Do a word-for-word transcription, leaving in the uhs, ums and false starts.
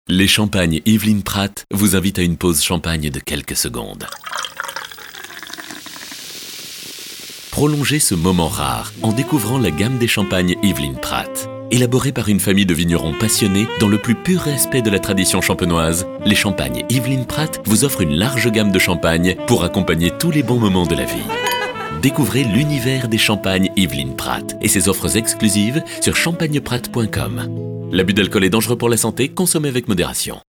Les champagnes Yveline Pratt vous invitent à une pause champagne de quelques secondes. Prolongez ce moment rare en découvrant la gamme des champagnes Yveline Pratt. Élaborée par une famille de vignerons passionnés dans le plus pur respect de la tradition champenoise, les champagnes Yveline Pratt vous offrent une large gamme de champagnes pour accompagner tous les bons moments de la vie. Découvrez l'univers des champagnes Yveline Pratt et ses offres exclusives sur champagne pratt point com. L'abus d'alcool est dangereux pour la santé, consommez avec modération.